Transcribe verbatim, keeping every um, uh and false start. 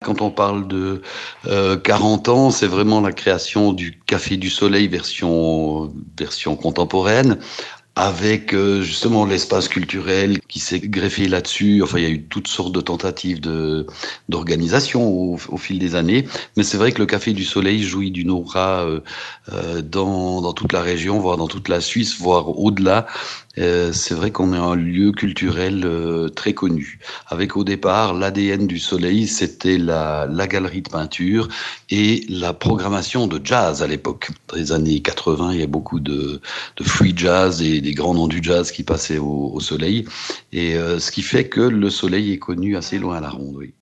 Quand on parle de euh, quarante ans, c'est vraiment la création du Café du Soleil version, version contemporaine, avec euh, justement l'espace culturel qui s'est greffé là-dessus. Enfin, il y a eu toutes sortes de tentatives de, d'organisation au, au fil des années. Mais c'est vrai que le Café du Soleil jouit d'une aura euh, euh, dans, dans toute la région, voire dans toute la Suisse, voire au-delà. Euh, c'est vrai qu'on est un lieu culturel euh, très connu. Avec au départ, l'A D N du Soleil, c'était la, la galerie de peinture et la programmation de jazz à l'époque. Dans les années quatre-vingts, il y a beaucoup de, de free jazz et des grands noms du jazz qui passaient au, au Soleil. Et euh, ce qui fait que le Soleil est connu assez loin à la ronde, oui.